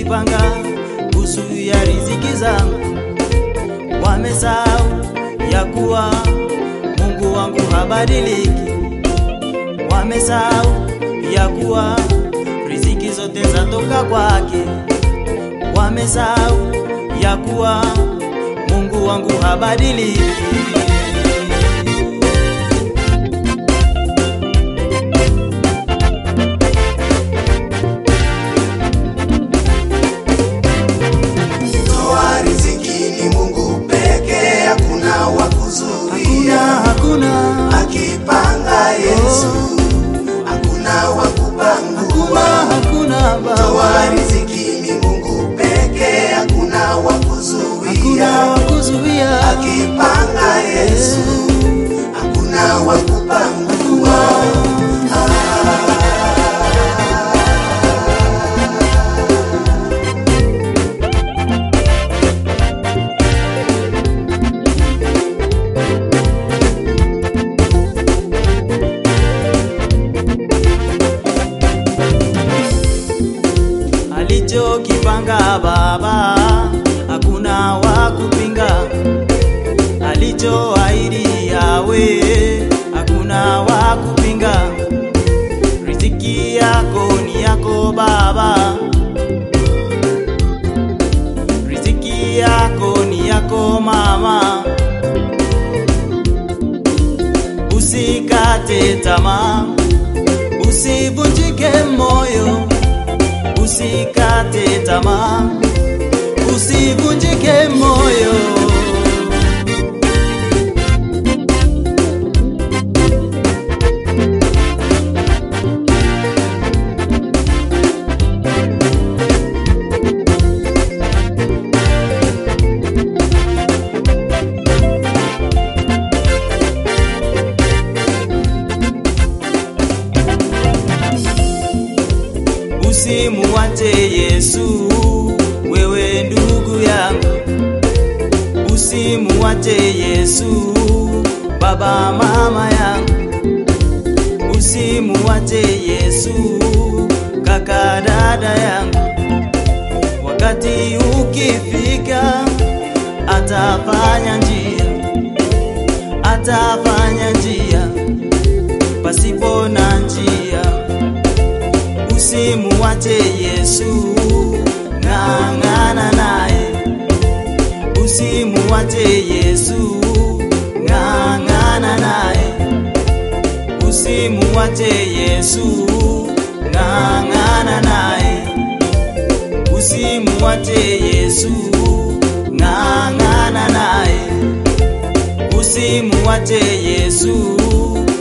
walichokipanga kuzuia riziki zangu. Wamesahau ya kuwa Mungu wangu habadiliki. Wamesahau ya kuwa riziki zote zatoka kwake. Wamesahau ya kuwa Mungu wangu habadiliki. Toa riziki ni Mungu pekee, hakuna wa kuzuia. Hakuna Akipanga Yesu, hakuna wa kupangua. hakuna baba. Toa riziki ni Mungu pekee, hakuna wa kuzuia. Akipanga Yesu, hakuna wa kupangua. Alichokipanga Baba hakuna wa kupinga. Alichoahidi Yawe hakuna wa kupinga. Riziki yako ni yako Baba, riziki yako ni yako mama. Usikate tamaa, usivunjike moyo. Usikate tamaa, usivunjike moyo. Usimuache Yesu, wewe ndugu yangu. Usimuache Yesu, baba mama yangu. Usimuache Yesu, kaka dada yangu. Wakati ukifika atafanya njia, atafanya njia pasipo na njia. Usimuache Yesu, ng'ang'ana naye. Usimuache Yesu, ng'ang'ana naye. Usimuache Yesu, ng'ang'ana naye. Usimuache Yesu, ng'ang'ana naye. Usimuache Yesu,